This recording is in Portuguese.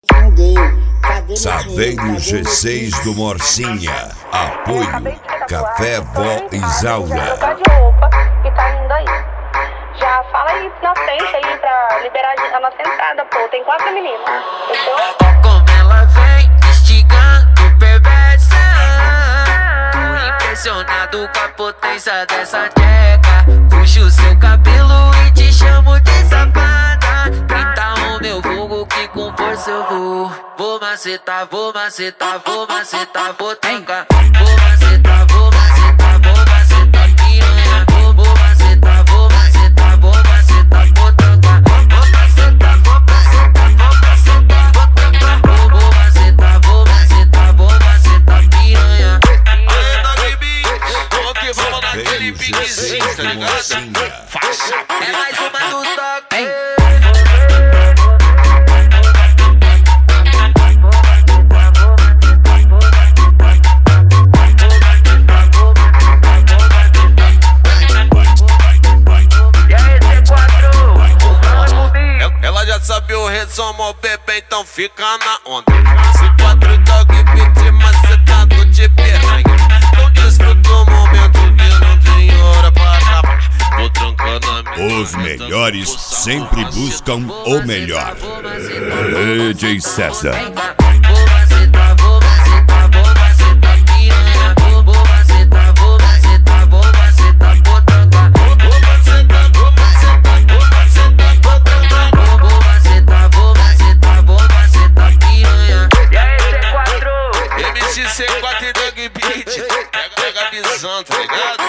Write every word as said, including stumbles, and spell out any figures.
Saveiro G seis do Morcinha. Apoio Café Vó Isaura. Tá de roupa e tá indo aí. Já fala aí na frente aí pra liberar a nossa entrada, pô. Tem quatro meninas. Fechou? Como ela vem instigando perversa. Tô impressionado com a potência dessa tcheca. Puxo o seu cabelo e te chamo de safada. Grita o meu vulgo que com força eu vou. Vou macetar, vou macetar, vou macetar, vou trancar. Vou macetar, vou macetar, vou macetar piranha. Vou, vou macetar, vou macetar, vou macetar, vou trancar. Vou macetar, vou macetar, vou macetar, vou trancar. Vou, vou macetar, vou macetar, vou macetar piranha. Aê, Dog Beat, vamos que vamos naquele piquezinho, tá ligado? Faixa. É mais uma dos toques. Ela já sabe o resumo, bebê, então fica na onda. Se quatro Dog Beat macetado de piranha. Não desfruta o momento que não tem hora pra acabar. Tô trancando a minha. Os melhores sempre buscam o melhor. D J César. Vou macetar, vou macetar, vou macetar piranha. Vou, vou macetar, vou macetar, vou macetar, vou trancar. Vou macetar, vou macetar, vou macetar, vou trancar. Vou, vou macetar, vou macetar, vou macetar piranha. E aí, C quatro? M C C quatro e Dog Beat. Pega, pega a visão, tá ligado?